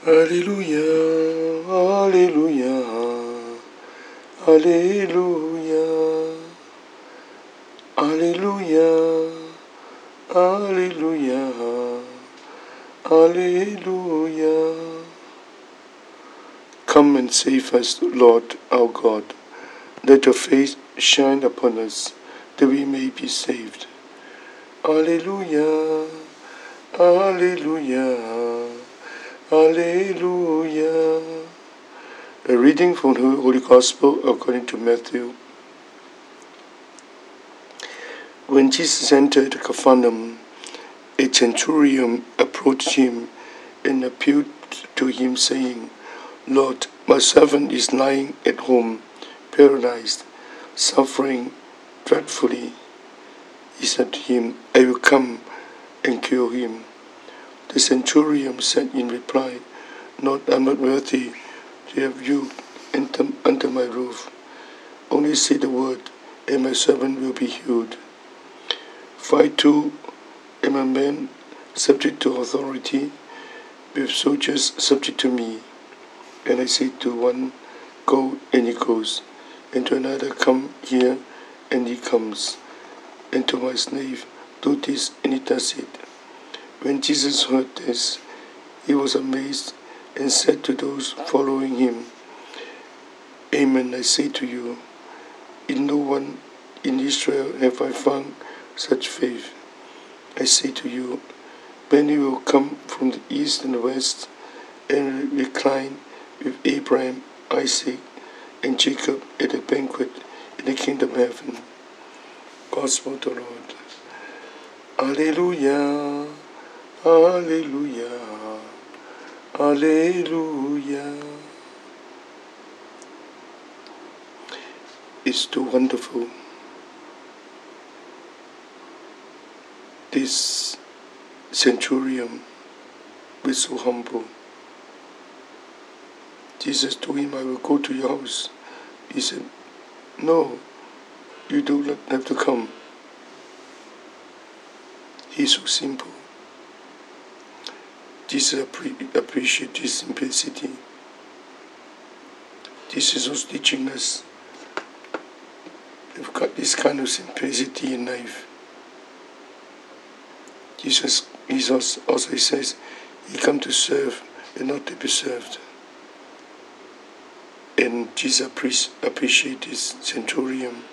Hallelujah, hallelujah, hallelujah, hallelujah, hallelujah, hallelujah. Come and save us, Lord our God. Let your face shine upon us, that we may be saved. Hallelujah, hallelujah, hallelujah. A reading from the Holy Gospel according to Matthew. When Jesus entered Capernaum, a centurion approached him and appealed to him, saying, Lord, my servant is lying at home, paralyzed, suffering dreadfully. He said to him, I will come and cure him. The centurion said in reply, I'm not worthy to have you under my roof. Only say the word, and my servant will be healed. For I too am a man subject to authority, with soldiers subject to me. And I say to one, go, and he goes, and to another, come here, and he comes, and to my slave, do this, and he does it. When Jesus heard this, he was amazed and said to those following him, Amen, I say to you, in no one in Israel have I found such faith. I say to you, many will come from the east and the west and recline with Abraham, Isaac, and Jacob at a banquet in the kingdom of heaven. Gospel of the Lord. Alleluia, alleluia, alleluia. It's too wonderful. This centurion was so humble. Jesus told him, I will go to your house. He said, no, you do not have to come. He's so simple. Jesus appreciates his simplicity. Jesus was teaching us, we've got this kind of simplicity in life. Jesus also says, he came to serve and not to be served. And Jesus appreciates this centurion.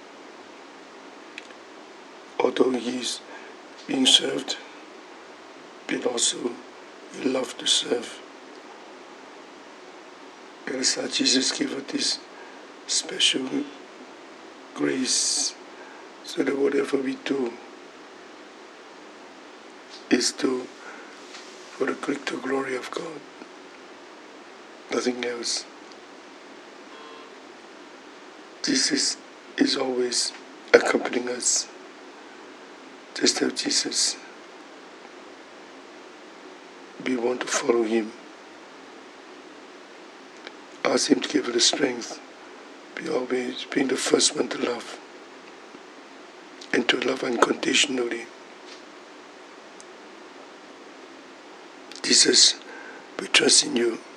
Although he is being served, but also he loves to serve. And so Jesus gave us this special grace so that whatever we do is for the greater glory of God. Nothing else. Jesus is always accompanying us. Just as Jesus, we want to follow him. Ask him to give us the strength. Be always being the first one to love. And to love unconditionally. Jesus, we trust in you.